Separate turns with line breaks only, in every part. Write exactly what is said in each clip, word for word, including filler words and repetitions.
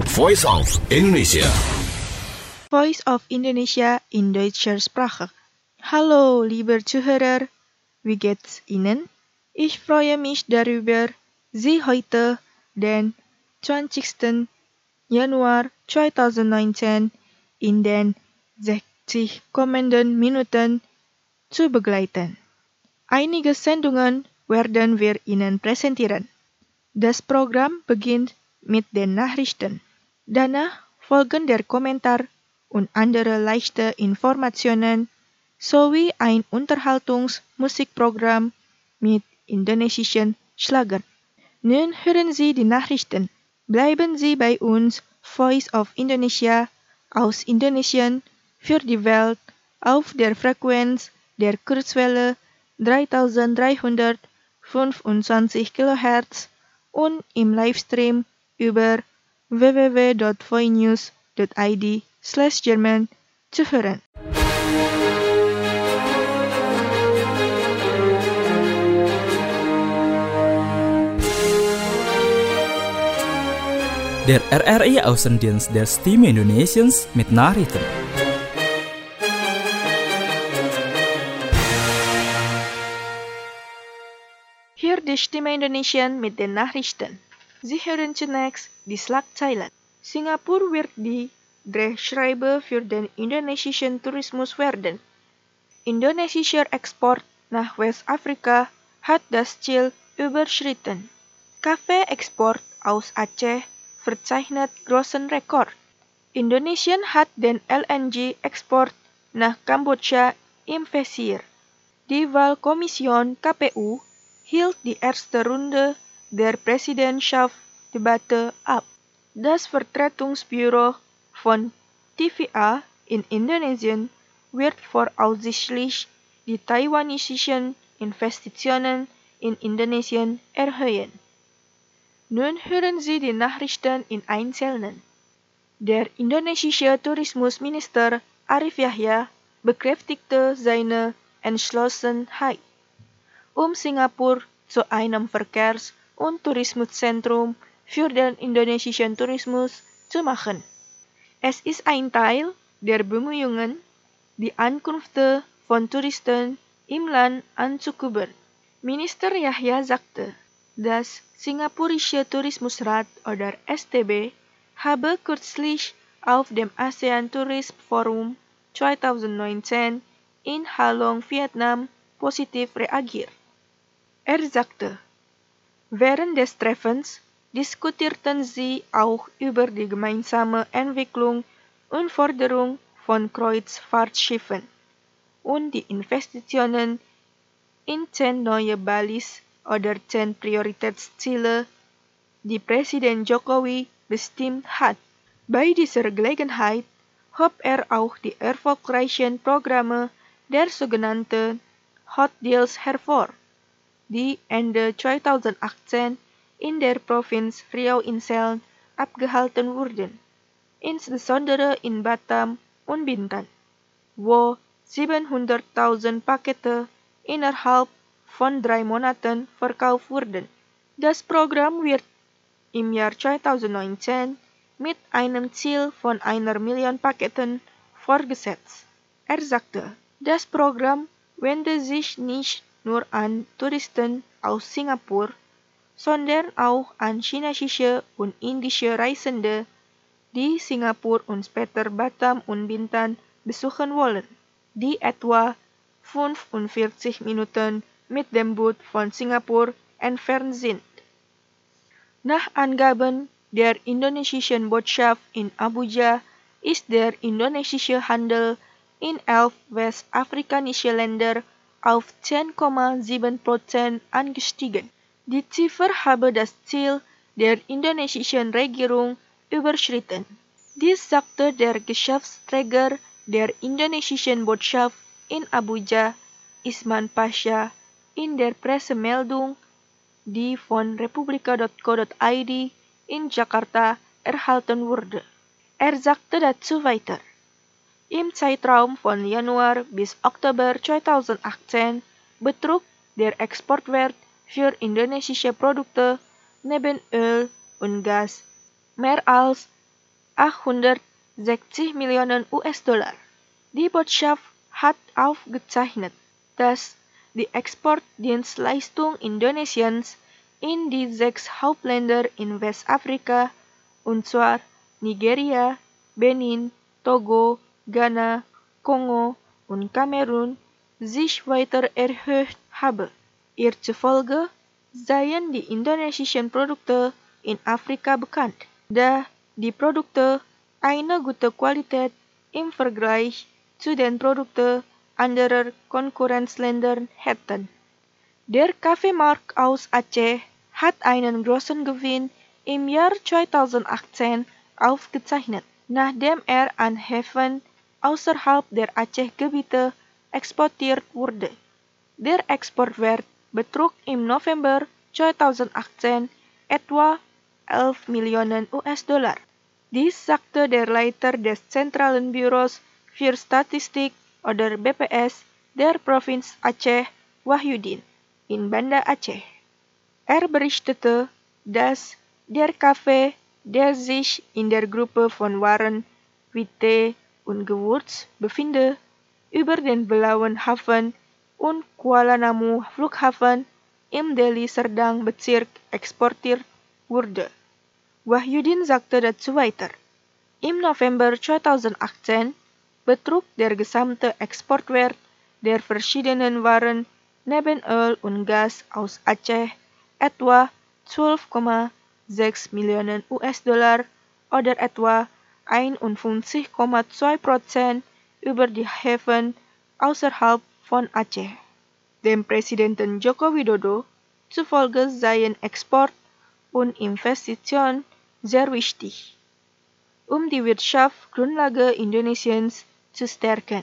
Voice of Indonesia.
Voice of Indonesia in deutscher Sprache. Hallo, liebe Zuhörer, wie geht's Ihnen? Ich freue mich darüber, Sie heute, den zwanzigsten Januar zweitausendneunzehn, in den sechzig kommenden Minuten zu begleiten. Einige Sendungen werden wir Ihnen präsentieren. Das Programm beginnt mit den Nachrichten. Danach folgen der Kommentar und andere leichte Informationen sowie ein Unterhaltungsmusikprogramm mit indonesischen Schlagern. Nun hören Sie die Nachrichten. Bleiben Sie bei uns, Voice of Indonesia aus Indonesien für die Welt auf der Frequenz der Kurzwelle dreitausenddreihundertfünfundzwanzig Kilohertz und im Livestream über w w w dot voinews dot i d slash German zu hören.
Der R R I-Außendienst der Stimme Indonesiens mit Nachrichten.
Hier die Stimme Indonesien mit den Nachrichten. Sie hören zunächst die Schlagzeilen. Singapur wird die Drehscheibe für den indonesischen Tourismus werden. Indonesischer Export nach Westafrika hat das Ziel überschritten. Kaffeeexport aus Aceh verzeichnet großen Rekord. Indonesien hat den L N G-Export nach Kambodscha im Visier. Die Wahlkommission K P U hielt die erste Runde der Präsidentschaftsdebatte ab. Das Vertretungsbüro von T V A in Indonesien wird voraussichtlich die taiwanesischen Investitionen in Indonesien erhöhen. Nun hören Sie die Nachrichten in Einzelnen. Der indonesische Tourismusminister Arif Yahya bekräftigte seine Entschlossenheit, um Singapur zu einem Verkehrs- und Tourismuszentrum für den indonesischen Tourismus zu machen. Es ist ein Teil der Bemühungen, die Ankünfte von Touristen im Land anzukurbeln. Minister Yahya sagte, das Singapurische Tourismusrat oder S T B habe kürzlich auf dem ASEAN Tourism Forum zweitausendneunzehn in Halong, Vietnam, positiv reagiert. Er sagte, während des Treffens diskutierten sie auch über die gemeinsame Entwicklung und Förderung von Kreuzfahrtschiffen und die Investitionen in zehn neue Balis oder zehn Prioritätsziele, die Präsident Jokowi bestimmt hat. Bei dieser Gelegenheit hob er auch die erfolgreichen Programme der sogenannten Hot Deals hervor, die Ende zweitausendachtzehn in der Provinz Riau-Inseln abgehalten wurden, insbesondere in Batam und Bintan, wo siebenhunderttausend Pakete innerhalb von drei Monaten verkauft wurden. Das Programm wird im Jahr zweitausendneunzehn mit einem Ziel von einer Million Paketen fortgesetzt. Er sagte, das Programm wende sich nicht nur an Touristen aus Singapur, sondern auch an chinesische und indische Reisende, die Singapur und später Batam und Bintan besuchen wollen, die etwa fünfundvierzig Minuten mit dem Boot von Singapur entfernt sind. Nach Angaben der indonesischen Botschaft in Abuja ist der indonesische Handel in elf westafrikanische Länder auf zehn Komma sieben Prozent angestiegen. Die Ziffer habe das Ziel der indonesischen Regierung überschritten. Dies sagte der Geschäftsträger der indonesischen Botschaft in Abuja, Isman Pasha, in der Pressemeldung, die von republika dot co dot i d in Jakarta erhalten wurde. Er sagte dazu weiter, im Zeitraum von Januar bis Oktober zweitausendachtzehn betrug der Exportwert für indonesische Produkte neben Öl und Gas mehr als achthundertsechzig Millionen U S-Dollar. Die Botschaft hat aufgezeichnet, dass die Exportdienstleistung Indonesiens in die sechs Hauptländer in Westafrika, und zwar Nigeria, Benin, Togo, Ghana, Kongo und Kamerun, sich weiter erhöht habe. Ihr zufolge seien die indonesischen Produkte in Afrika bekannt, da die Produkte eine gute Qualität im Vergleich zu den Produkten anderer Konkurrenzländer hätten. Der Kaffeemarkt aus Aceh hat einen großen Gewinn im Jahr zweitausendachtzehn aufgezeichnet, nachdem er an Häfen außerhalb der Aceh-Gebiete exportiert wurde. Der Exportwert betrug im November zweitausendachtzehn etwa elf Millionen U S-Dollar. Dies sagte der Leiter des Zentralen Büros für Statistik oder B P S der Provinz Aceh, Wahyudin, in Banda Aceh. Er berichtete, dass der Kaffee, der sich in der Gruppe von Waren wie Tee und Gewürz befindet, über den Blauen Hafen und Kuala Namu Flughafen im Deli Serdang Bezirk exportiert wurde. Wahyudin sagte dazu weiter, im November zweitausendachtzehn betrug der gesamte Exportwert der verschiedenen Waren neben Öl und Gas aus Aceh etwa zwölf Komma sechs Millionen U S-Dollar oder etwa einundfünfzig Komma zwei Prozent über die Häfen außerhalb von Aceh. Dem Präsidenten Joko Widodo zufolge seien Export und Investitionen sehr wichtig, um die Wirtschaftsgrundlage Indonesiens zu stärken.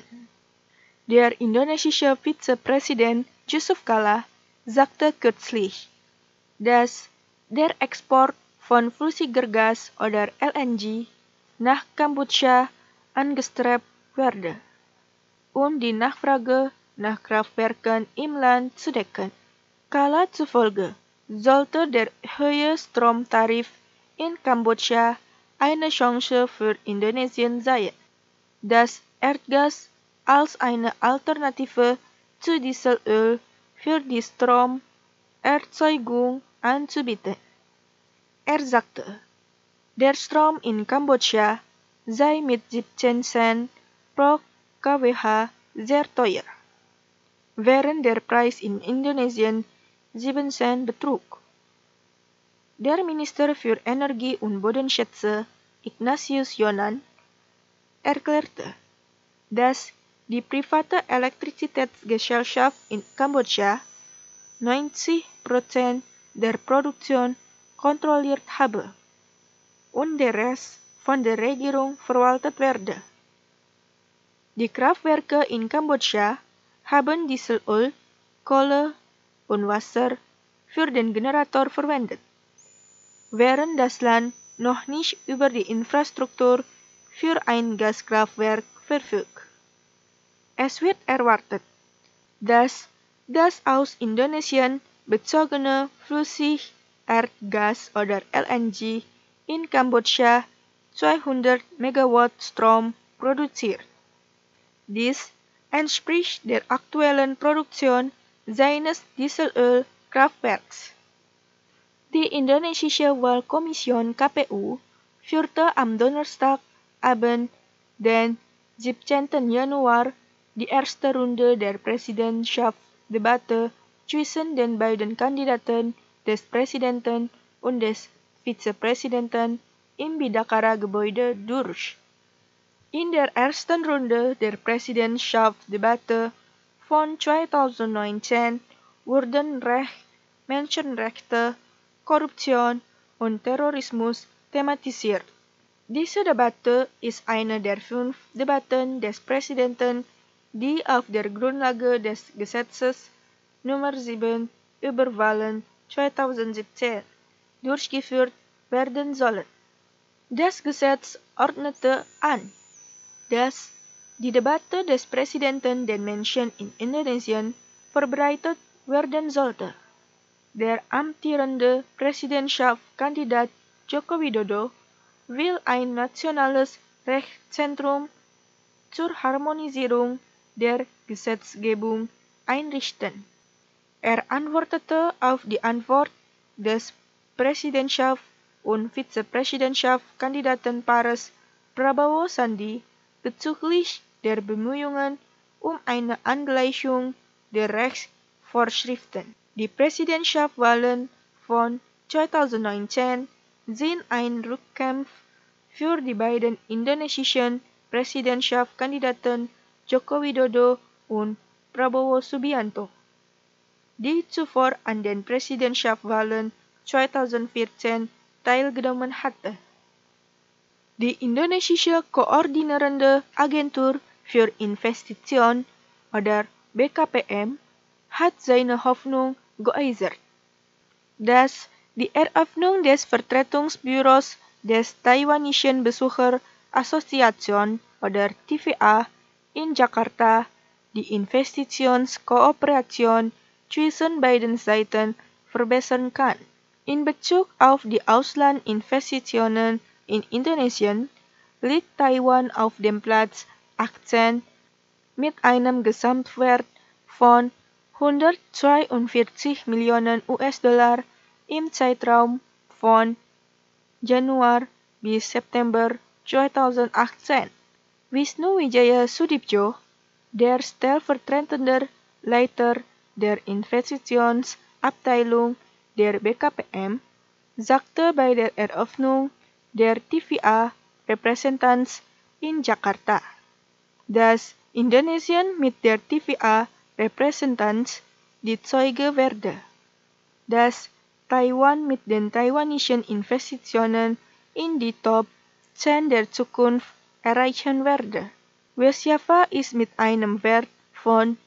Der indonesische Vizepräsident Yusuf Kala sagte kürzlich, dass der Export von flüssiger Gas oder L N G nach Kambodscha angestrebt werde, um die Nachfrage nach Kraftwerken im Land zu decken. Kala zufolge sollte der hohe Stromtarif in Kambodscha eine Chance für Indonesien sein, das Erdgas als eine Alternative zu Dieselöl für die Stromerzeugung anzubieten. Er sagte, der Strom in Kambodscha sei mit siebzehn Cent pro Kilowattstunden sehr teuer, während der Preis in Indonesien sieben Cent betrug. Der Minister für Energie und Bodenschätze, Ignatius Yonan, erklärte, dass die private Elektrizitätsgesellschaft in Kambodscha neunzig Prozent der Produktion kontrolliert habe und der Rest von der Regierung verwaltet werde. Die Kraftwerke in Kambodscha haben Dieselöl, Kohle und Wasser für den Generator verwendet, während das Land noch nicht über die Infrastruktur für ein Gaskraftwerk verfügt. Es wird erwartet, dass das aus Indonesien bezogene Flüssigerdgas oder L N G in Kambodscha zweihundert Megawatt Strom produziert. Dies entspricht der aktuellen Produktion seines Dieselölkraftwerks. Die indonesische Wahlkommission K P U führte am Donnerstagabend, den siebzehnten Januar, die erste Runde der Präsidentschaftsdebatte zwischen den beiden Kandidaten des Präsidenten und des Vizepräsidenten im Bidakara-Gebäude durch. In der ersten Runde der Präsidentschaftsdebatte von zweitausendneunzehn wurden Recht, Menschenrechte, Korruption und Terrorismus thematisiert. Diese Debatte ist eine der fünf Debatten des Präsidenten, die auf der Grundlage des Gesetzes Nummer sieben über Wahlen zweitausendsiebzehn durchgeführt werden sollen. Das Gesetz ordnete an, dass die Debatte des Präsidenten den Menschen in Indonesien verbreitet werden sollte. Der amtierende Präsidentschaftskandidat Joko Widodo will ein nationales Rechtszentrum zur Harmonisierung der Gesetzgebung einrichten. Er antwortete auf die Antwort des Präsidentschafts- und Vizepräsidentschaftskandidatenpaares Prabowo Sandi bezüglich der Bemühungen um eine Angleichung der Rechtsvorschriften. Die Präsidentschaftswahlen von zweitausendneunzehn sind ein Rückkampf für die beiden indonesischen Präsidentschaftskandidaten Joko Widodo und Prabowo Subianto, die zuvor an den Präsidentschaftswahlen zweitausendvierzehn teilgenommen hatte. Die indonesische Koordinierende Agentur für Investitionen oder B K P M hat seine Hoffnung geäußert, dass die Eröffnung des Vertretungsbüros des taiwanischen Besucherassoziation oder T V A in Jakarta die Investitionskooperation zwischen beiden Seiten verbessern kann. In Bezug auf die Auslandinvestitionen in Indonesien liegt Taiwan auf dem Platz achtzehn mit einem Gesamtwert von hundertzweiundvierzig Millionen U S-Dollar im Zeitraum von Januar bis September zweitausendachtzehn. Wisnu Wijaya Sudipjo, der stellvertretende Leiter der Investitionsabteilung der B K P M, sagte bei der Eröffnung der T V A-Repräsentanz in Jakarta, dass Indonesien mit der T V A-Repräsentanz die Zeuge werde, dass Taiwan mit den taiwanischen Investitionen in die Top zehn der Zukunft erreichen werde. Westjava ist mit einem Wert von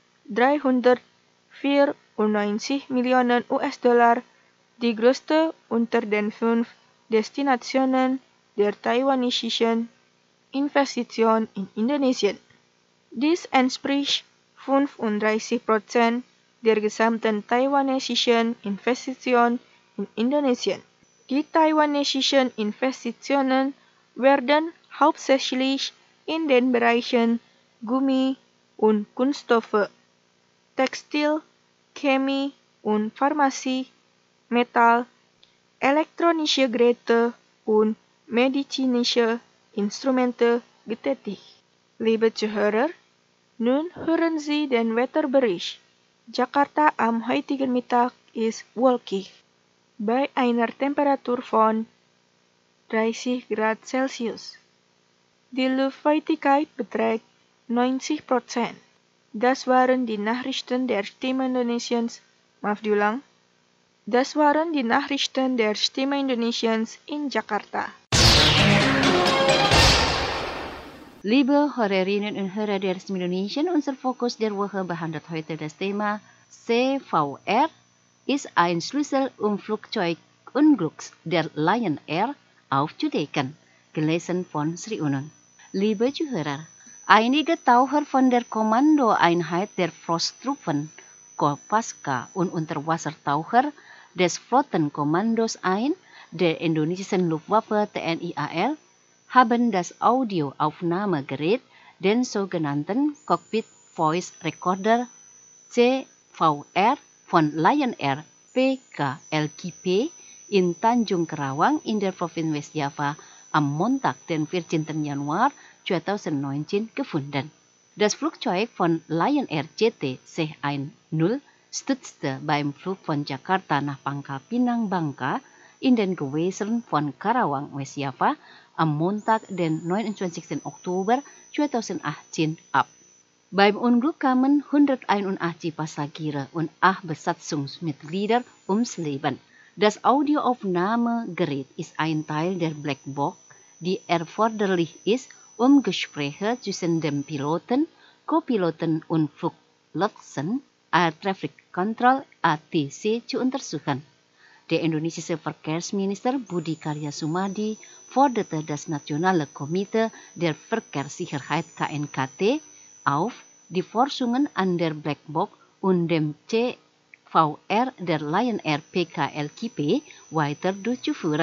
dreihundertvierundneunzig Millionen U S-Dollar die größte unter den fünf Destinationen der taiwanesischen Investitionen in Indonesien. Dies entspricht fünfunddreißig Prozent der gesamten taiwanesischen Investitionen in Indonesien. Die taiwanesischen Investitionen werden hauptsächlich in den Bereichen Gummi und Kunststoffe, Textil, Chemie und Pharmazie, Metall, elektronische Geräte und medizinische Instrumente getätigt. Liebe Zuhörer, nun hören Sie den Wetterbericht. Jakarta am heutigen Mittag ist wolkig, bei einer Temperatur von dreißig Grad Celsius. Die Luftfeuchtigkeit beträgt neunzig Prozent. Das waren die Nachrichten der Stimme Indonesiens. Maaf diulang. Das waren die Nachrichten der Stimme Indonesiens in Jakarta.
Liebe Hörerinnen und Hörer der Stimme Indonesien, unser Fokus der Woche behandelt heute das Thema C V R ist ein Schlüssel, um Flugzeugunglücks der Lion Air aufzudecken. Gelesen von Sri Unun. Liebe Zuhörer, einige Taucher von der Kommandoeinheit der Frosttruppen Kopaska und Unterwassertaucher des Flottenkommandos eins der indonesischen Luftwaffe T N I A L haben das Audioaufnahmegerät, den sogenannten Cockpit Voice Recorder C V R von Lion Air P K L K P in Tanjung Kerawang in der Provinz Westjava am Montag, den vierzehnten Januar zweitausendneunzehn gefunden. Das Flugzeug von Lion Air J T C null stürzte beim Flug von Jakarta nach Pangkal Pinang Bangka in den Gewässern von Karawang, Westjava am Montag, den neunundzwanzigsten Oktober zweitausendachtzehn ab. Beim Unglück kamen hunderteinundachtzig Passagiere und acht Besatzungsmitglieder ums Leben. Das Audioaufnahmegerät ist ein Teil der Blackbox, die erforderlich ist, um Gespräche zwischen dem Piloten, Co-Piloten und Fluglotsen Air Traffic Control A T C zu untersuchen. Der indonesische Verkehrsminister Budi Karya Sumadi forderte das Nationale Komitee der Verkehrssicherheit K N K T auf, die Forschungen an der Blackbox und dem C V R der Lion Air P K L K P weiter durchzuführen.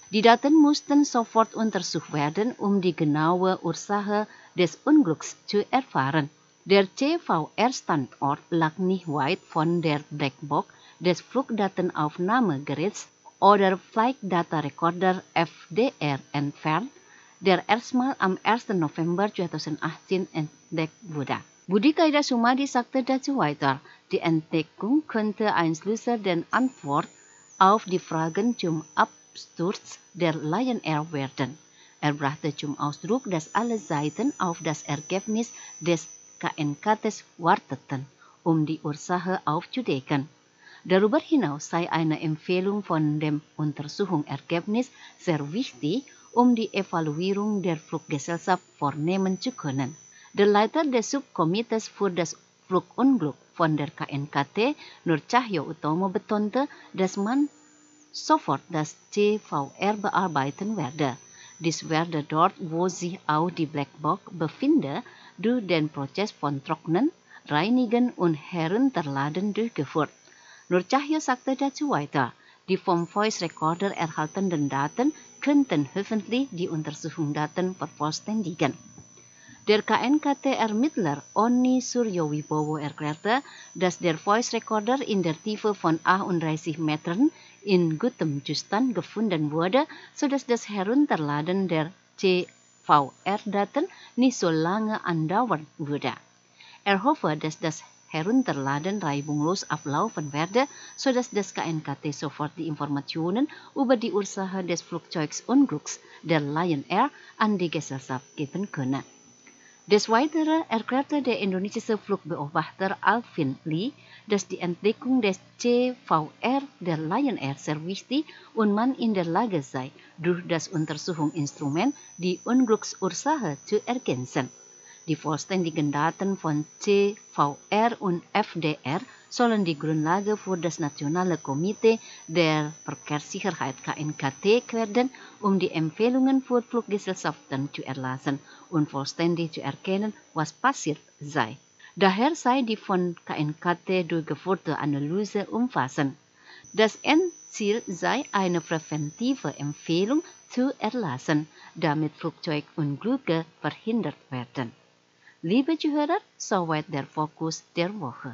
Die Daten mussten sofort untersucht werden, um die genaue Ursache des Unglücks zu erfahren. Der C V R-Standort lag nicht weit von der Blackbox des Flugdatenaufnahmegeräts oder Flight Data Recorder F D R entfernt, der erstmal am ersten November zweitausendachtzehn entdeckt wurde. Budi Kaida Sumadi sagte dazu weiter, die Entdeckung könnte ein Schlüssel der Antwort auf die Fragen zum Absturz der Lion Air werden. Er brachte zum Ausdruck, dass alle Seiten auf das Ergebnis des K N K Ts warteten, um die Ursache aufzudecken. Darüber hinaus sei eine Empfehlung von dem Untersuchungsergebnis sehr wichtig, um die Evaluierung der Fluggesellschaft vornehmen zu können. Der Leiter des Subkomitees für das Flugunglück von der K N K T, Nur Cahyo Utomo, betonte, dass man sofort das C V R bearbeiten werde. Dies werde dort, wo sich auch die Blackbox befindet, durch den Prozess von Trocknen, Reinigen und Herunterladen durchgeführt. Nur Cahyo sagte dazu weiter, die vom Voice Recorder erhaltenen Daten könnten hoffentlich die Untersuchungsdaten vervollständigen. Der K N K T-Ermittler Oni Suryowibowo erklärte, dass der Voice Recorder in der Tiefe von achtunddreißig Metern in gutem Zustand gefunden wurde, sodass das Herunterladen der C V R-Daten nicht so lange andauern würde. Er hoffe, dass das Herunterladen reibungslos ablaufen werde, sodass das K N K T sofort die Informationen über die Ursache des Flugzeugsunglücks der Lion Air an die Gesellschaft geben könne. Des Weiteren erklärte der indonesische Flugbeobachter Alvin Lee, dass die Entdeckung des C V R der Lion Air sehr wichtig und man in der Lage sei, durch das Untersuchungsinstrument die Unglücksursache zu ergänzen. Die vollständigen Daten von C V R und F D R sollen die Grundlage für das Nationale Komitee der Verkehrssicherheit K N K T werden, um die Empfehlungen für Fluggesellschaften zu erlassen und vollständig zu erkennen, was passiert sei. Daher sei die von K N K T durchgeführte Analyse umfassend. Das Endziel sei, eine präventive Empfehlung zu erlassen, damit Flugzeugunglücke verhindert werden. Liebe Zuhörer, soweit der Fokus der Woche.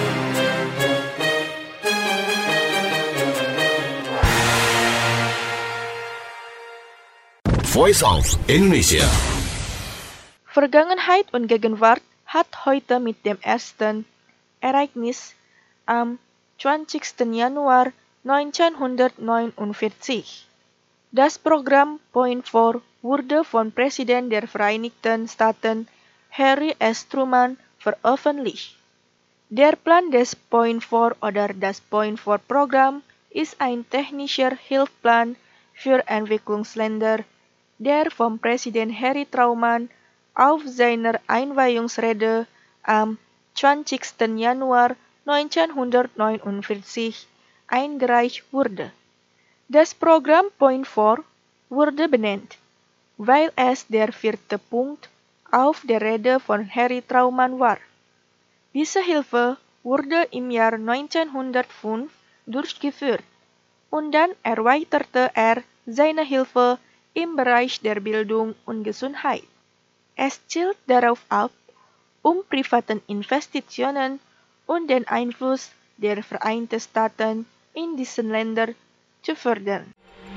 Voice of Indonesia.
Vergangenheit und Gegenwart hat heute mit dem ersten Ereignis am zwanzigsten Januar neunzehnhundertneunundvierzig. Das Programm Point vier wurde von Präsident der Vereinigten Staaten Harry S. Truman veröffentlicht. Der Plan des Point vier oder das Point vier Programm ist ein technischer Hilfsplan für Entwicklungsländer, der vom Präsident Harry Truman auf seiner Einweihungsrede am zwanzigsten Januar neunzehnhundertneunundvierzig eingereicht wurde. Das Programm Point vier wurde benannt, weil es der vierte Punkt auf der Rede von Harry Truman war. Diese Hilfe wurde im Jahr neunzehnhundertfünf durchgeführt und dann erweiterte er seine Hilfe im Bereich der Bildung und Gesundheit. Es zielt darauf ab, um privaten Investitionen und den Einfluss der Vereinigten Staaten in diesen Ländern zu fördern.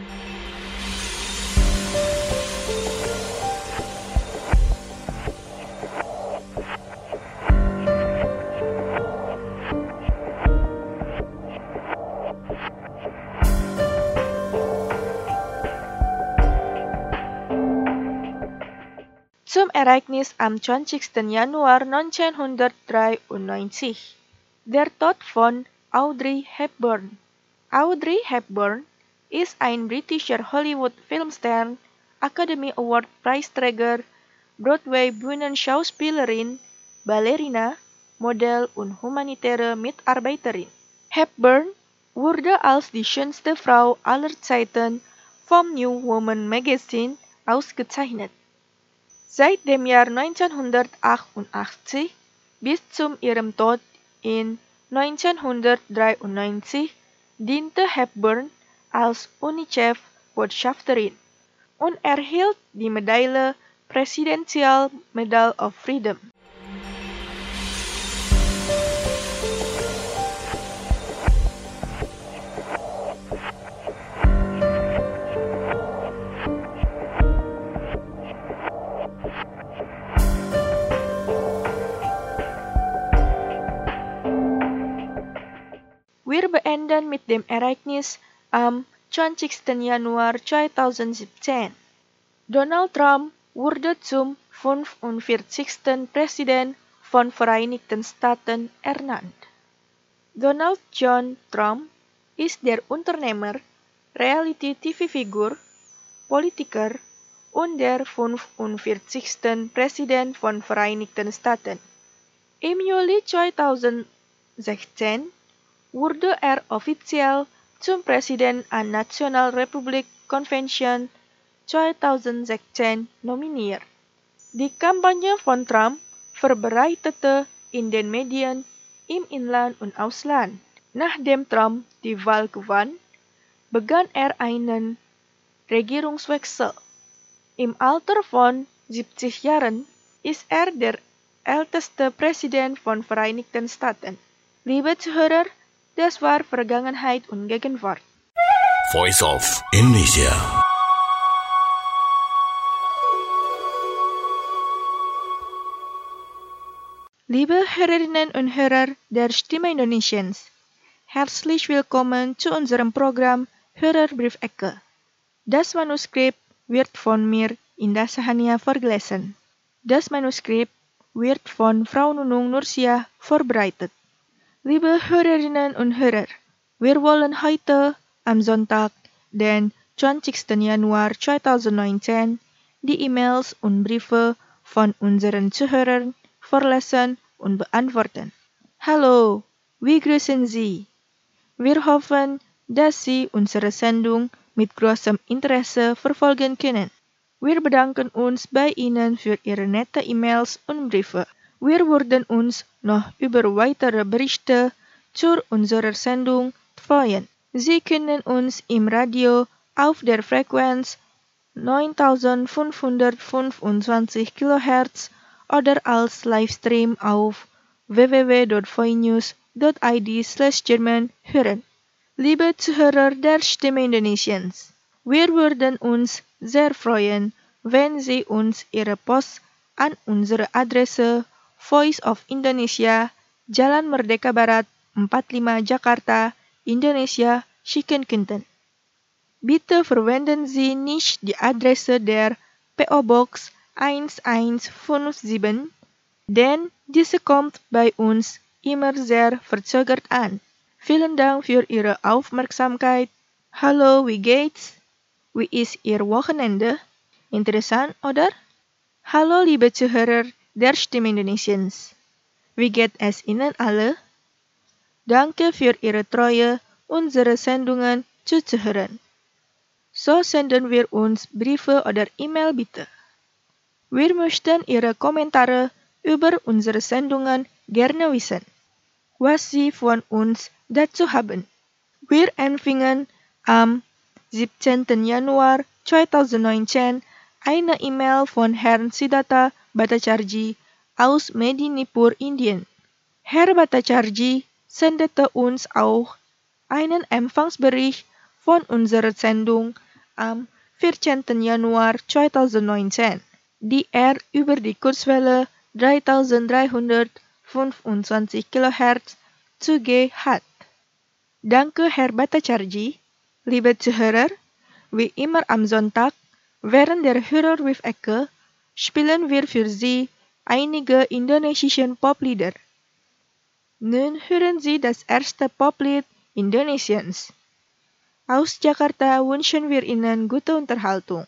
Zum Ereignis am zwanzigsten Januar neunzehnhundertdreiundneunzig. Der Tod von Audrey Hepburn. Audrey Hepburn ist ein britischer Hollywood-Filmstern, Academy Award-Preisträger, Broadway-Bühnenschauspielerin, Ballerina, Model und humanitäre Mitarbeiterin. Hepburn wurde als die schönste Frau aller Zeiten vom New Woman Magazine ausgezeichnet. Seit dem Jahr neunzehnhundertachtundachtzig bis zu ihrem Tod in neunzehnhundertdreiundneunzig diente Hepburn als UNICEF Potchefstroom und erhielt die Medaille Presidential Medal of Freedom. Wir beenden mit dem Ereignis am zwanzigsten Januar zweitausendsiebzehn. Donald Trump wurde zum fünfundvierzigsten Präsident von Vereinigten Staaten ernannt. Donald John Trump ist der Unternehmer, Reality-T V-Figur, Politiker und der fünfundvierzigsten Präsident von Vereinigten Staaten. Im Juli zweitausendsechzehn wurde er offiziell zum Präsident an Nationalrepublik Convention zweitausendsechzehn nominiert. Die Kampagne von Trump verbreitete in den Medien im Inland und Ausland. Nachdem Trump die Wahl gewann, begann er einen Regierungswechsel. Im Alter von siebzig Jahren ist er der älteste Präsident von Vereinigten Staaten. Liebe Zuhörer, das war Vergangenheit und Gegenwart.
Voice of Indonesia.
Liebe Hörerinnen und Hörer der Stimme Indonesiens, herzlich willkommen zu unserem Programm Hörerbriefecke. Das Manuskript wird von mir, Indah Sahania, vorgelesen. Das Manuskript wird von Frau Nunung Nursia vorbereitet. Liebe Hörerinnen und Hörer, wir wollen heute am Sonntag, den zwanzigsten Januar zweitausendneunzehn, die E-Mails und Briefe von unseren Zuhörern vorlesen und beantworten. Hallo, wir grüßen Sie. Wir hoffen, dass Sie unsere Sendung mit großem Interesse verfolgen können. Wir bedanken uns bei Ihnen für Ihre nette E-Mails und Briefe. Wir würden uns noch über weitere Berichte zu unserer Sendung freuen. Sie können uns im Radio auf der Frequenz neuntausendfünfhundertfünfundzwanzig Kilohertz oder als Livestream auf w w w punkt voinews punkt i d slash German hören. Liebe Zuhörer der Stimme Indonesiens, wir würden uns sehr freuen, wenn Sie uns Ihre Post an unsere Adresse Voice of Indonesia, Jalan Merdeka Barat empat puluh lima Jakarta, Indonesia schicken könnten. Bitte verwenden Sie nicht die Adresse der P O Box eins eins fünf sieben, denn diese kommt bei uns immer sehr verzögert an. Vielen Dank für Ihre Aufmerksamkeit. Hallo, wie geht's? Wie ist Ihr Wochenende? Interessant, oder? Hallo, liebe Zuhörer der Stimme Indonesiens. Wie geht es Ihnen alle? Danke für Ihre Treue, unsere Sendungen zuzuhören. So senden wir uns Briefe oder E-Mail bitte. Wir möchten Ihre Kommentare über unsere Sendungen gerne wissen, was Sie von uns dazu haben. Wir empfingen am siebzehnten Januar zweitausendneunzehn eine E-Mail von Herrn Siddhartha Bhattacharjee aus Medinipur, Indien. Herr Bhattacharjee sendete uns auch einen Empfangsbericht von unserer Sendung am vierzehnten Januar zweitausendneunzehn, die er über die Kurzwelle dreitausenddreihundertfünfundzwanzig Kilohertz zu G hat. Danke, Herr Bhattacharjee. Liebe Zuhörer, wie immer am Sonntag, während der Hörerbriefecke, spielen wir für Sie einige indonesische Poplieder. Nun hören Sie das erste Poplied Indonesiens. Aus Jakarta wünschen wir Ihnen gute Unterhaltung.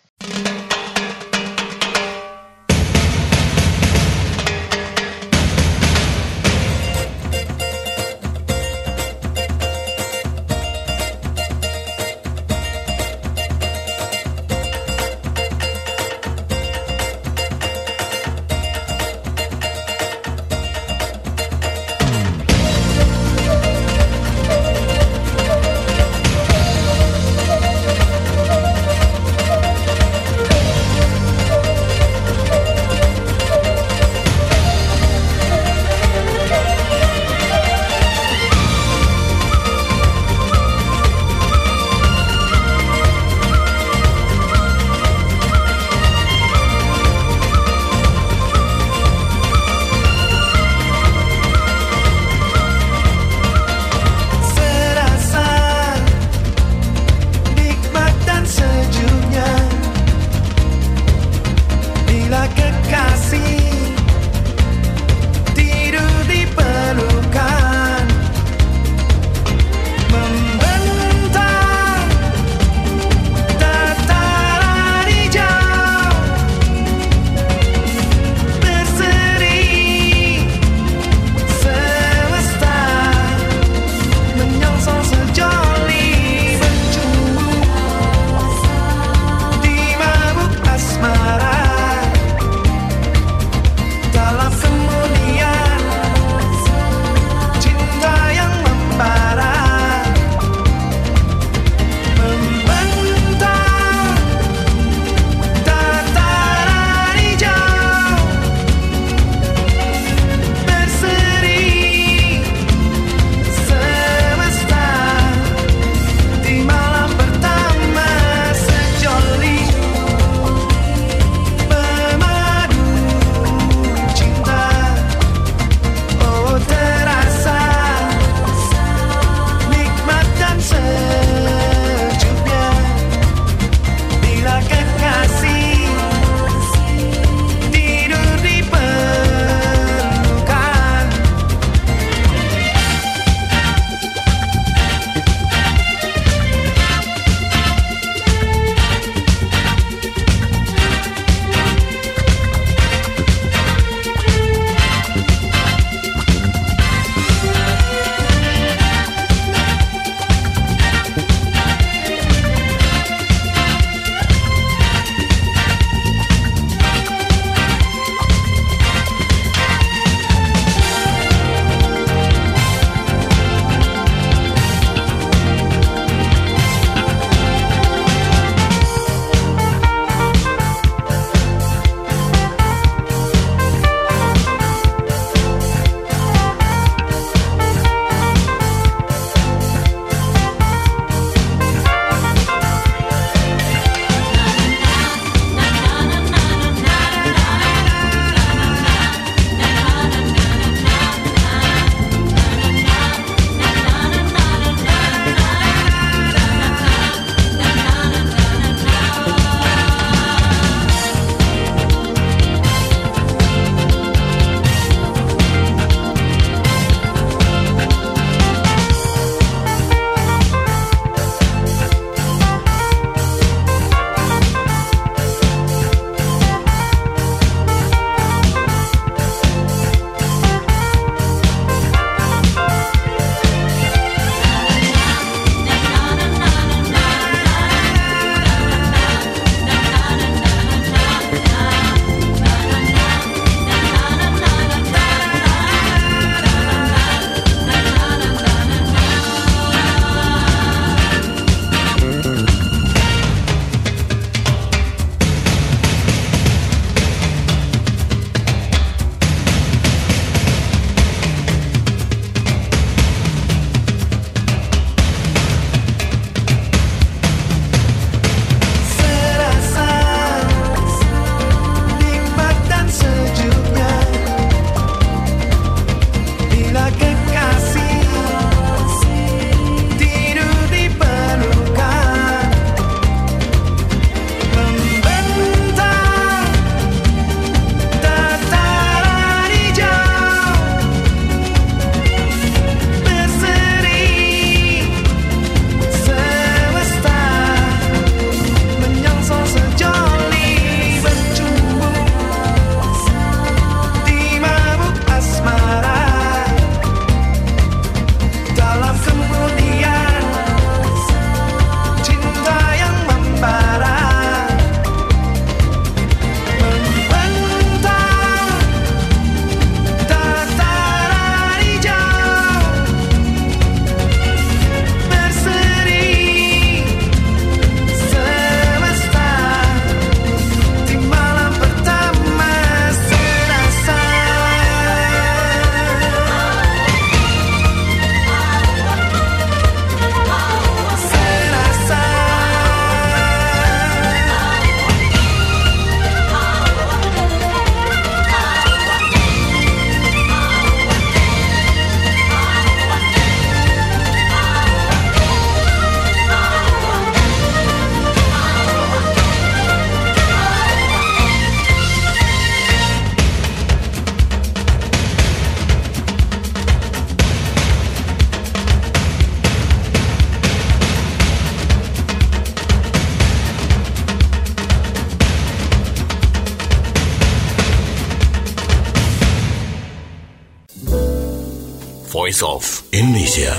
Voice of Indonesia.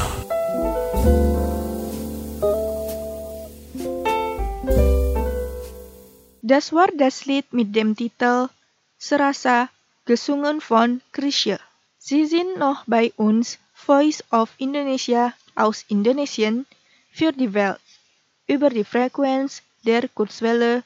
Das war das Lied mit dem Titel Serasa, gesungen von Chrisye. Sie sind noch bei uns, Voice of Indonesia aus Indonesien für die Welt, über die Frequenz der Kurzwelle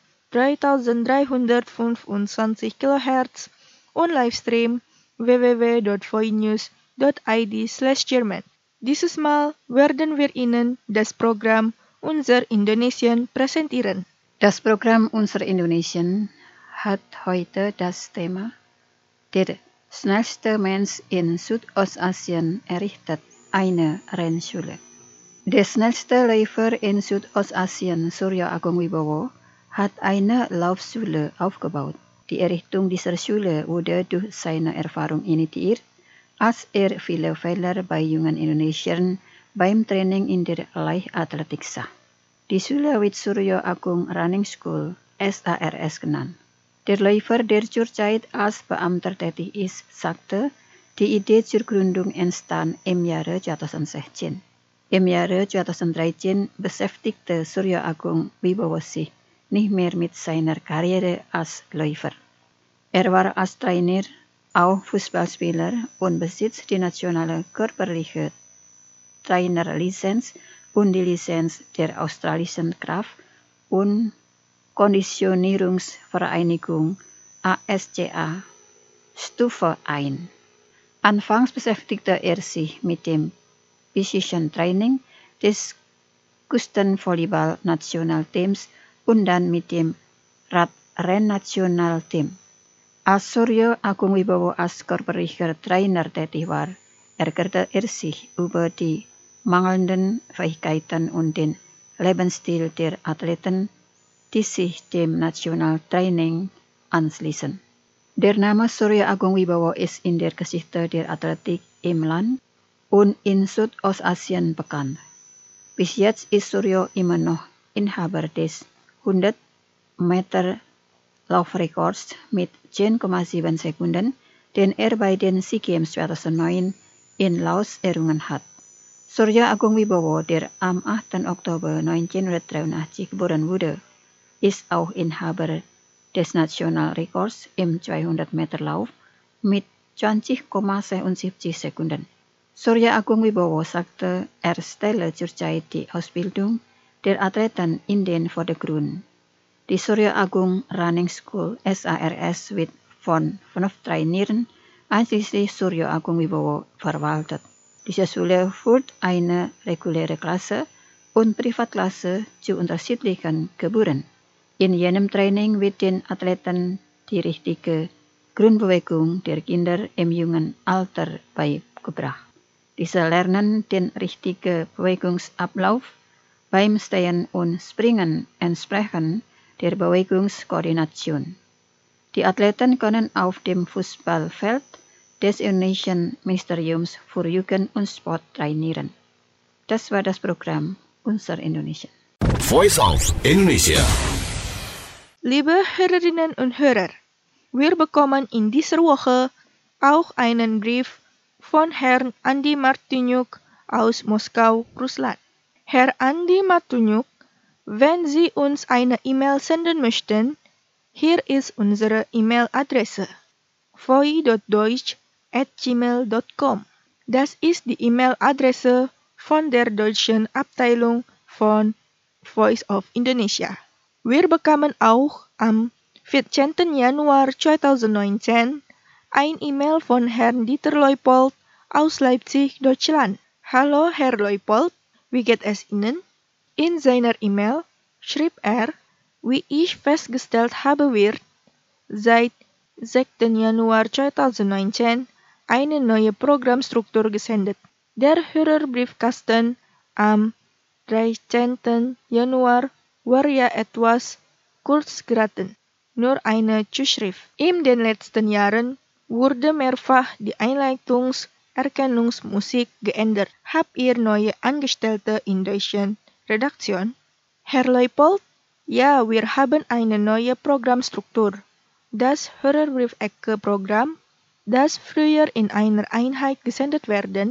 dreitausenddreihundertfünfundzwanzig Kilohertz und Livestream w w w punkt voinews punkt i d slash German. Dieses Mal werden wir Ihnen das Programm Unser Indonesien präsentieren.
Das Programm Unser Indonesien hat heute das Thema Der schnellste Mensch in Südostasien errichtet eine Rennschule. Der schnellste Läufer in Südostasien, Suryo Agung Wibowo, hat eine Laufschule aufgebaut. Die Errichtung dieser Schule wurde durch seine Erfahrung initiiert, als er viele Fehler bei jungen Indonesiern beim Training in der Leichtathletik sah. Die Schule wird Suryo Agung Running School, S A R S genannt. Der Läufer, der zurzeit als Beamter tätig ist, sagte, die Idee zur Gründung entstand im Jahre zweitausendsechzehn. Im Jahre zweitausenddreizehn beschäftigte Suryo Agung Wibowo sich nicht mehr mit seiner Karriere als Läufer. Er war als Trainer auch Fußballspieler und besitzt die nationale körperliche Trainerlizenz und die Lizenz der australischen Kraft- und Konditionierungsvereinigung A S C A Stufe eins. Anfangs beschäftigte er sich mit dem physischen Training des Küstenvolleyball-Nationalteams und dann mit dem Radrennnationalteam. Als Suryo Agung Wibowo als körperlicher Trainer tätig war, ärgerte er sich über die mangelnden Fähigkeiten und den Lebensstil der Athleten, die sich dem Nationaltraining anschließen. Der Name Suryo Agung Wibowo ist in der Geschichte der Athletik im Land und in Südostasien bekannt. Bis jetzt ist Suryo immer noch Inhaber des hundert Meter Laufrekords mit zehn Komma sieben Sekunden, den er bei den SEA Games zweitausendneun in Laos errungen hat. Suryo Agung Wibowo, der am achten Oktober neunzehnhundertdreiundachtzig geboren wurde, ist auch Inhaber des Nationalrekords im zweihundert Meter Lauf mit zwanzig Komma siebenundsiebzig Sekunden. Suryo Agung Wibowo sagte, er stelle zurzeit die Ausbildung der Athleten in den Vordergrund. Die Suryo Agung Running School S A R S wird von fünf Trainern, einschließlich Suryo Agung Wibowo, verwaltet. Diese Schule führt eine reguläre Klasse und Privatklasse zu unterschiedlichen Gebühren. In jenem Training wird den Athleten die richtige Grundbewegung der Kinder im jungen Alter beigebracht. Diese lernen den richtigen Bewegungsablauf beim Stehen und Springen entsprechend der Bewegungskoordination. Die Athleten können auf dem Fußballfeld des Indonesischen Ministeriums für Jugend und Sport trainieren. Das war das Programm Unser Indonesien.
Voice of Indonesia.
Liebe Hörerinnen und Hörer, wir bekommen in dieser Woche auch einen Brief von Herrn Andi Martynuk aus Moskau, Russland. Herr Andi Martynuk, wenn Sie uns eine E-Mail senden möchten, hier ist unsere E-Mail-Adresse voi punkt deutsch at gmail punkt com. Das ist die E-Mail-Adresse von der deutschen Abteilung von Voice of Indonesia. Wir bekamen auch am vierzehnten Januar zweitausendneunzehn ein E-Mail von Herrn Dieter Leupold aus Leipzig, Deutschland. Hallo Herr Leupold, wie geht es Ihnen? In seiner E-Mail schrieb er, wie ich festgestellt habe, wird seit sechsten Januar zweitausendneunzehn eine neue Programmstruktur gesendet. Der Hörerbriefkasten am dreizehnten Januar war ja etwas kurz geraten, nur eine Zuschrift. In den letzten Jahren wurde mehrfach die Einleitungserkennungsmusik geändert. Habt ihr neue Angestellte in deutschen Redaktion? Herr Leupold? Ja, wir haben eine neue Programmstruktur. Das Hörerbrief-Ecke-Programm, das früher in einer Einheit gesendet werden,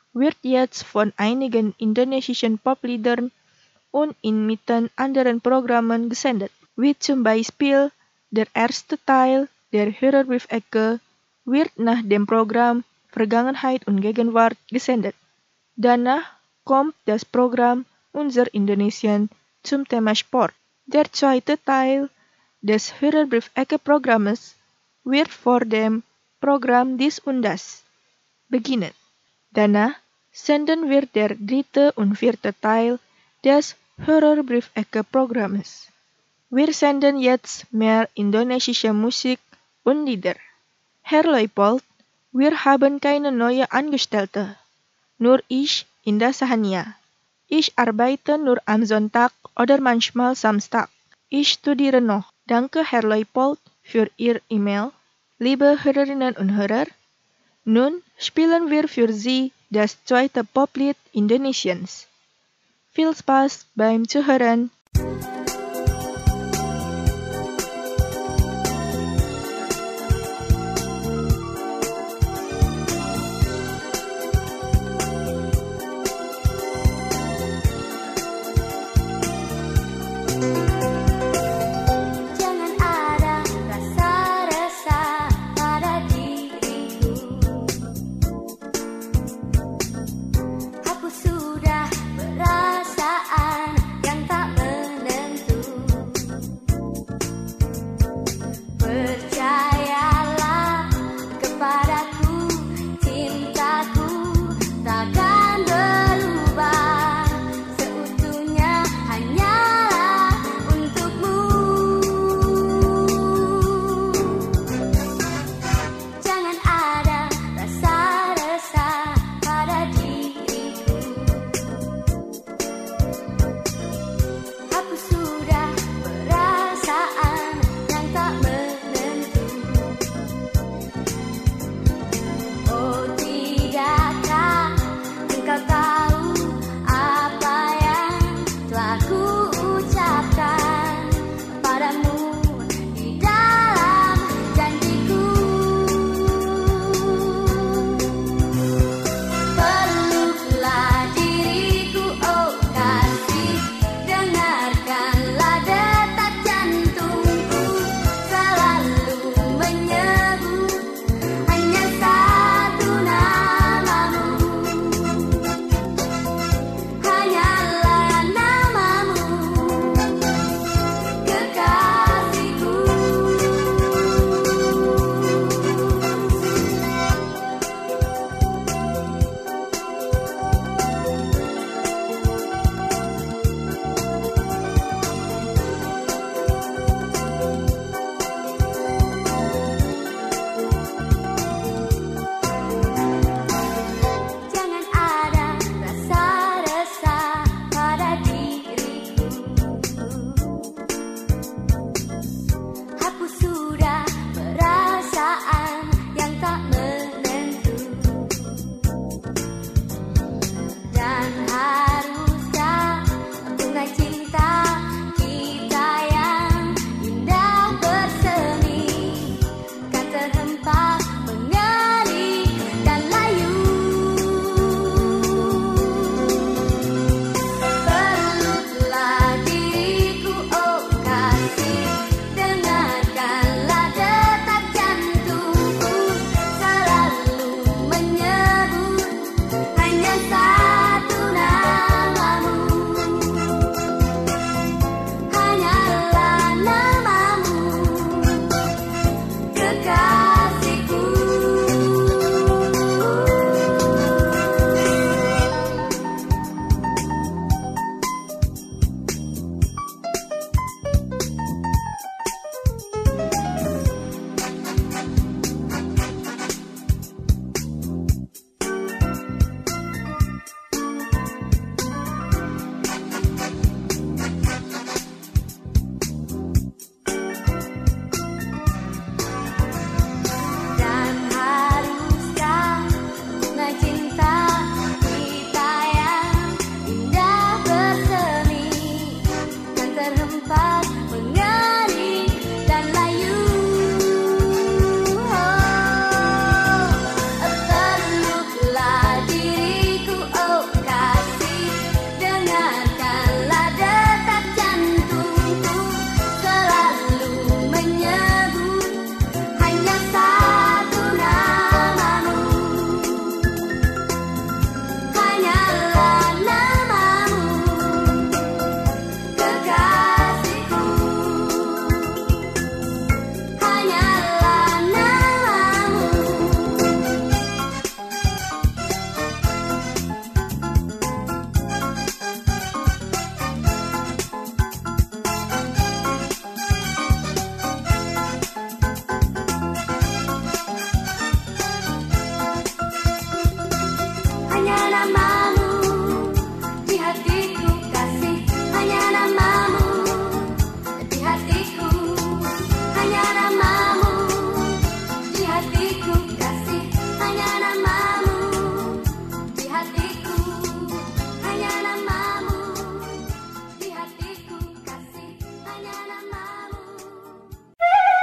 wird jetzt von einigen indonesischen Popliedern und in mitten anderen Programmen gesendet. Wie zum Beispiel der erste Teil der Hörerbriefecke wird nach dem Programm Vergangenheit und Gegenwart gesendet. Danach kommt das Programm Unser Indonesien zum Thema Sport. Der zweite Teil des Hörerbriefecke-Programmes wird vor dem Programm Dies und Das beginnen. Danach senden wir der dritte und vierte Teil des Hörerbriefecke-Programmes. Wir senden jetzt mehr indonesische Musik und Lieder. Herr Leupold, wir haben keine neue Angestellte, nur ich in der Sahania. Ich arbeite nur am Sonntag oder manchmal Samstag. Ich studiere noch. Danke, Herr Leupold, für Ihr E-Mail. Liebe Hörerinnen und Hörer, nun spielen wir für Sie das zweite Poplied Indonesiens. Viel Spaß beim Zuhören!
Sudah perasaan yang tak ber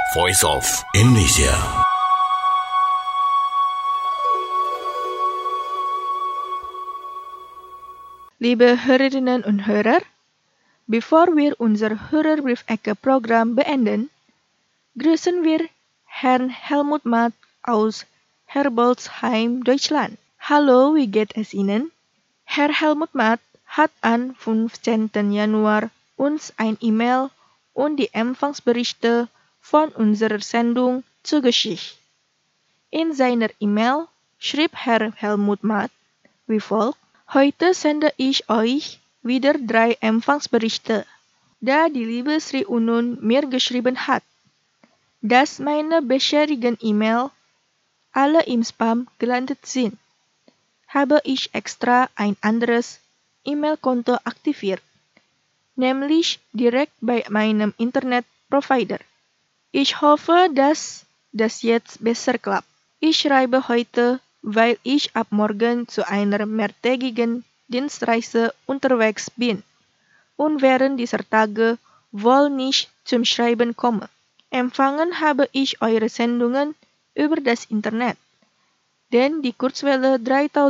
Voice of Indonesia.
Liebe Hörerinnen und Hörer, bevor wir unser Hörerbriefecke-Programm beenden, grüßen wir Herrn Helmut Matt aus Herbolzheim, Deutschland. Hallo, wie geht es Ihnen? Herr Helmut Matt hat am fünfzehnten Januar uns ein E-Mail und die Empfangsberichte von unserer Sendung zugeschickt. In seiner E-Mail schrieb Herr Helmut Matt wie folgt: Heute sende ich euch wieder drei Empfangsberichte, da die liebe Sri Unun mir geschrieben hat, dass meine bisherigen E-Mail alle im Spam gelandet sind. Habe ich extra ein anderes E-Mail-Konto aktiviert, nämlich direkt bei meinem Internetprovider. Ich hoffe, dass das jetzt besser klappt. Ich schreibe heute, weil ich ab morgen zu einer mehrtägigen Dienstreise unterwegs bin und während dieser Tage wohl nicht zum Schreiben komme. Empfangen habe ich eure Sendungen über das Internet, denn die Kurzwelle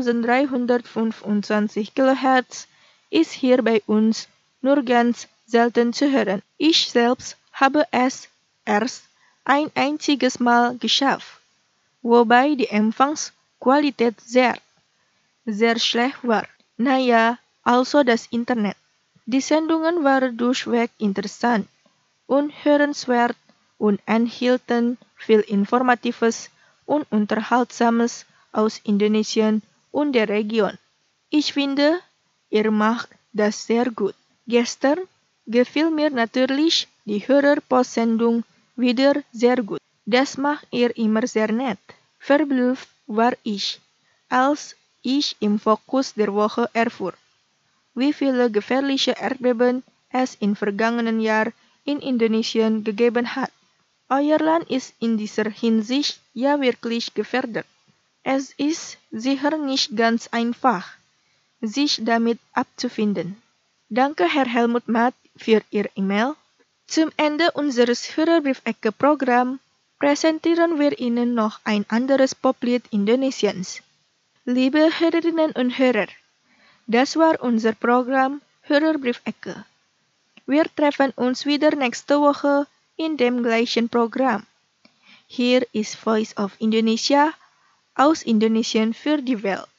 dreitausenddreihundertfünfundzwanzig Kilohertz ist hier bei uns nur ganz selten zu hören. Ich selbst habe es erst ein einziges Mal geschafft, wobei die Empfangsqualität sehr, sehr schlecht war. Naja, also das Internet. Die Sendungen waren durchweg interessant und hörenswert und enthielten viel Informatives und Unterhaltsames aus Indonesien und der Region. Ich finde, ihr macht das sehr gut. Gestern gefiel mir natürlich die Hörerpostsendung wieder sehr gut. Das macht ihr immer sehr nett. Verblüfft war ich, als ich im Fokus der Woche erfuhr, wie viele gefährliche Erdbeben es im vergangenen Jahr in Indonesien gegeben hat. Euer Land ist in dieser Hinsicht ja wirklich gefährdet. Es ist sicher nicht ganz einfach, sich damit abzufinden. Danke, Herr Helmut Matt, für Ihr E-Mail. Zum Ende unseres Hörerbriefecke-Programm präsentieren wir Ihnen noch ein anderes Poplied Indonesiens. Liebe Hörerinnen und Hörer, das war unser Programm Hörerbriefecke. Wir treffen uns wieder nächste Woche in dem gleichen Programm. Hier ist Voice of Indonesia aus Indonesien für die Welt.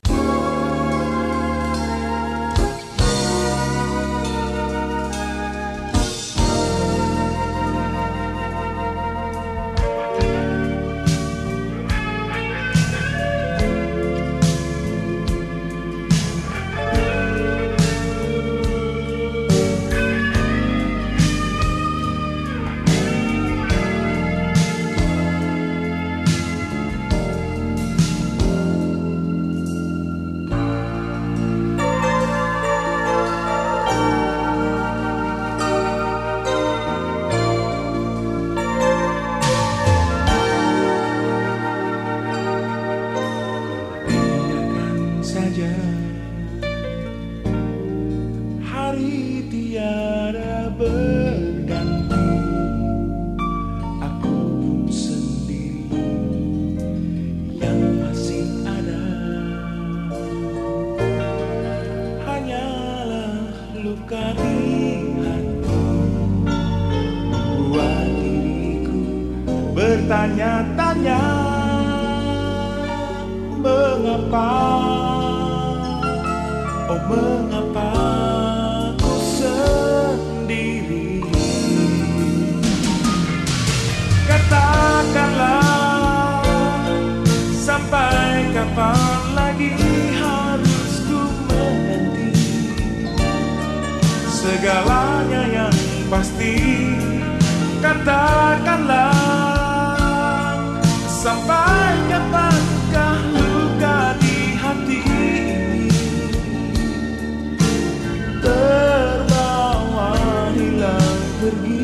Bertanya-tanya mengapa, oh mengapa ku sendiri. Katakanlah, sampai kapan lagi harus ku menanti. Segalanya yang pasti, katakanlah, sampai kapankah luka di hati ini terbawa hilang pergi.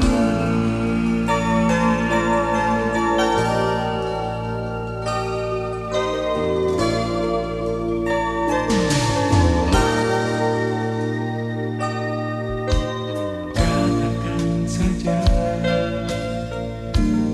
Katakan saja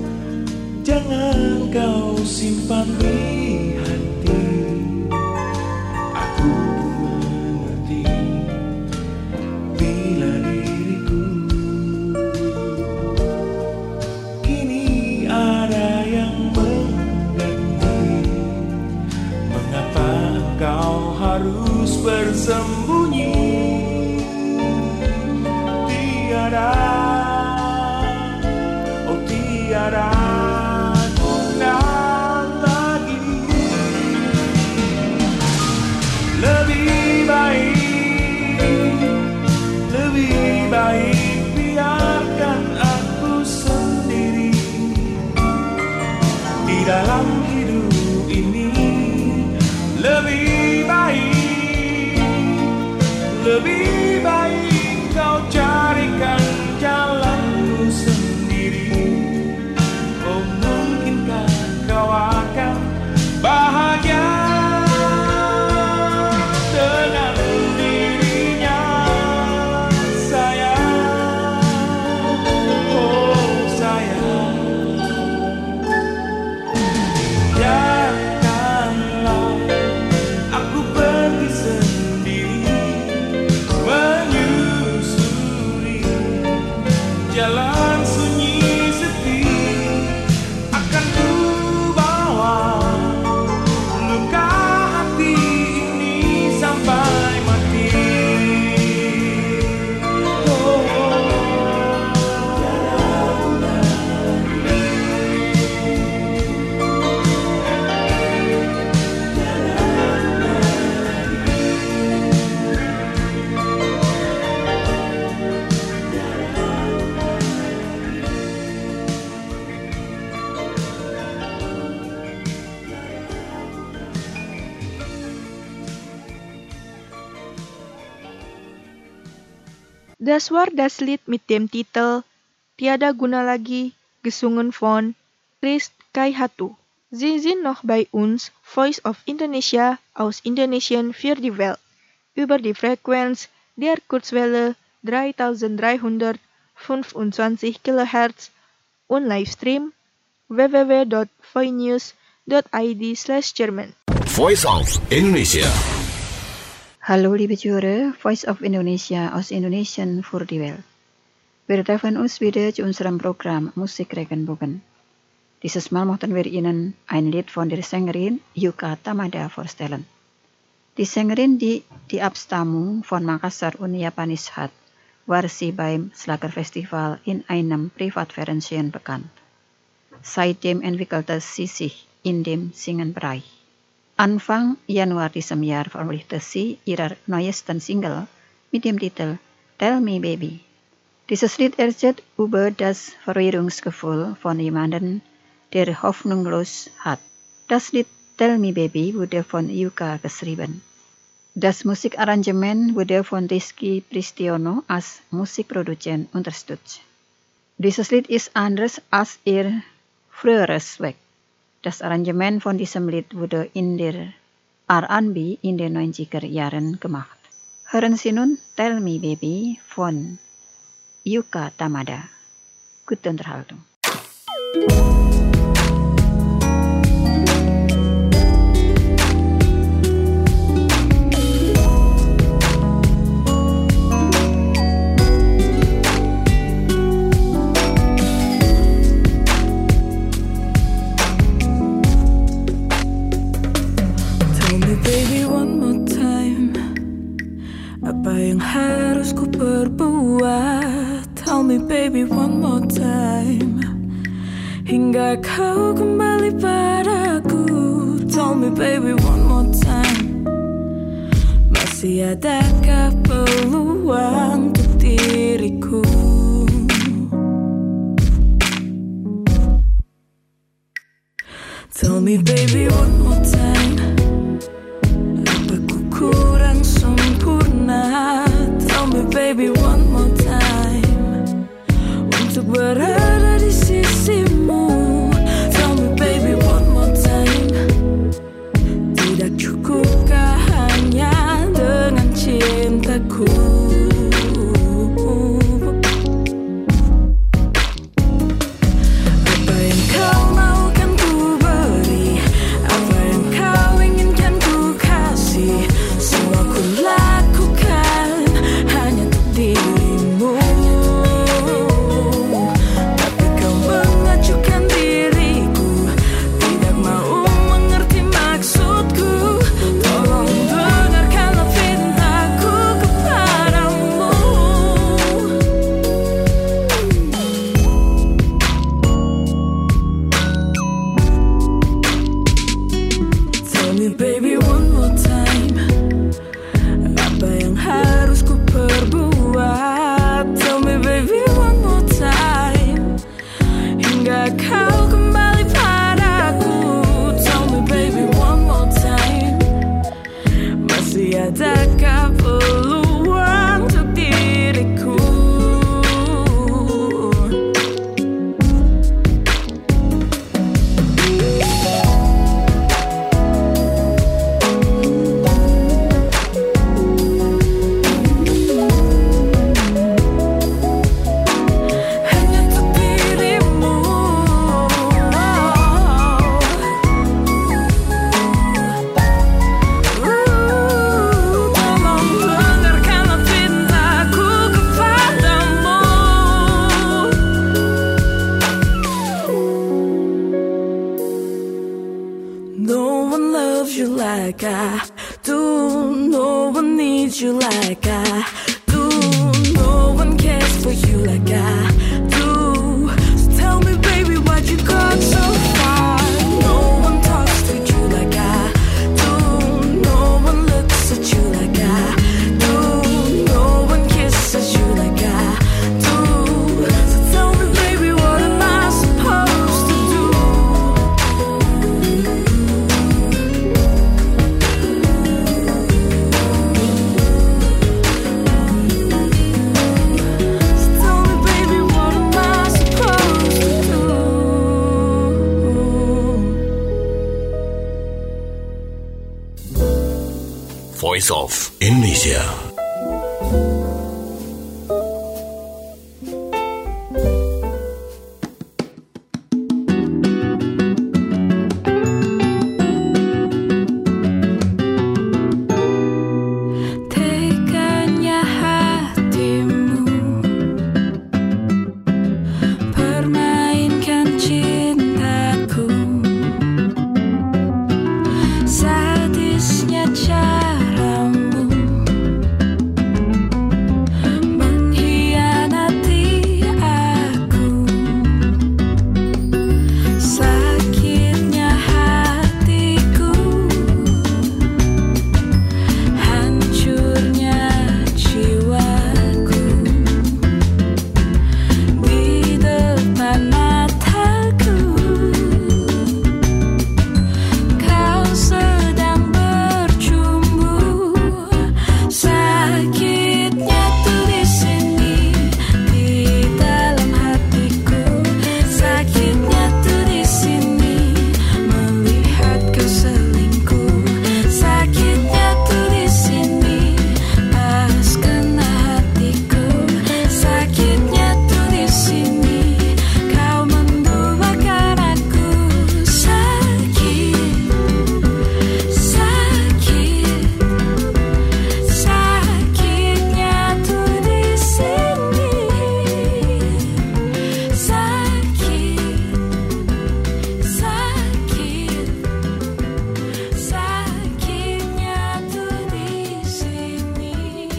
jalan sunyi sepi, akan ku bawa luka hati ini sampai mati. Oh,
Das war das Lied mit dem Titel Tiada Guna Lagi, gesungen von Christ Kaihatu. Sie sind noch bei uns, Voice of Indonesia aus Indonesian für die Welt, über die Frequenz der Kurzwelle dreitausenddreihundertfünfundzwanzig Kilohertz und Livestream w w w dot voinews dot i d slash German.
Voice of Indonesia.
Hallo liebe Zuhörer, Voice of Indonesia aus Indonesian für die Welt. Wir treffen uns wieder zu unserem Programm Musik Regenbogen. Dieses Mal möchten wir Ihnen ein Lied von der Sängerin Yuka Tamada vorstellen. Die Sängerin, die die Abstammung von Makassar und Japanis hat, war sie beim Schlagerfestival in einem Privatfernsehen bekannt. Seitdem entwickelte sie sich in dem Singenbereich. Anfang Januar diesem Jahr veröffentlichte sie ihre neuesten Single mit dem Titel Tell Me Baby. Dieses Lied erzählt über das Verwirrungsgefühl von jemandem, der hoffnungslos hat. Das Lied Tell Me Baby wurde von Yuka geschrieben. Das Musikarrangement wurde von Rizky Pristiono als Musikproduzent unterstützt. Dieses Lied ist anders als ihr früheres Werk. Das Arrangement von diesem Lied wurde in der R and B in den neunziger Jahren gemacht. Hören Sie nun Tell Me Baby von Yuka Tamada. Gute Unterhaltung.
Harus ku perbuat? Tell me baby one more time, hingga kau kembali padaku. Tell me baby one more time, masih adakah peluang untuk diriku? Tell me baby one more time, apa ku kurang sempurna? Tell me baby one more time, untuk berada di sisimu. Tell me baby one more time, tidak cukupkah hanya dengan cintaku? Apa yang kau mau kan ku beri, apa yang kau inginkan ku kasih. Semua ku lakukan hanya untuk dirimu, tapi kau mengajak like I do. No one needs you like I do. No one cares for you like I do. So tell me, baby, why'd you go so far? No one talks to you like I do. No one looks at you like I do. No one kisses you like I do. So tell me, baby, what am I supposed to do? So tell me, baby, what am I supposed to do?
Voice of Indonesia.
Teganya hatimu permainkan cintaku, sadisnya caramu mengkhianati aku, sakitnya hatiku, hancurnya jiwaku di depan mataku. Kau sedang bercumbu, sakitnya tuh di sini di dalam hatiku, sakitnya tuh di sini melihat kau selingkuh, sakitnya tuh di sini pas kena hatiku, sakitnya tuh di sini kau menduakan aku, sakit, sakit, sakitnya tuh di sini, sakit, sakit, sakitnya tuh di sini.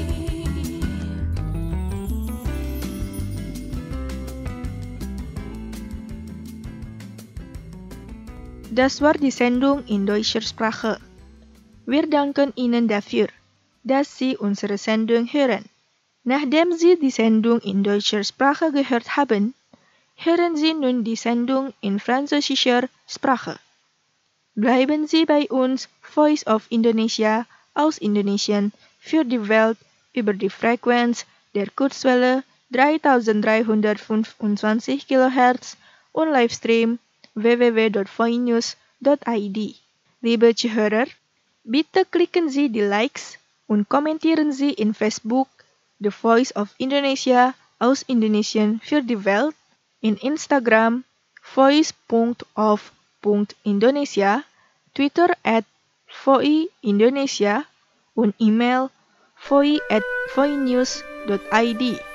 Das war die Sendung in deutscher Sprache. Wir danken Ihnen dafür, dass Sie unsere Sendung hören. Nachdem Sie die Sendung in deutscher Sprache gehört haben, hören Sie nun die Sendung in französischer Sprache. Bleiben Sie bei uns, Voice of Indonesia aus Indonesien für die Welt über die Frequenz der Kurzwelle dreitausenddreihundertfünfundzwanzig Kilohertz und Livestream w w w dot voinews dot i d. Liebe Zuhörer, bitte klicken Sie die Likes und kommentieren Sie in Facebook The Voice of Indonesia aus Indonesien für die Welt, in Instagram voice dot of dot indonesia, Twitter at voi indonesia und E-Mail voi at voinews dot i d.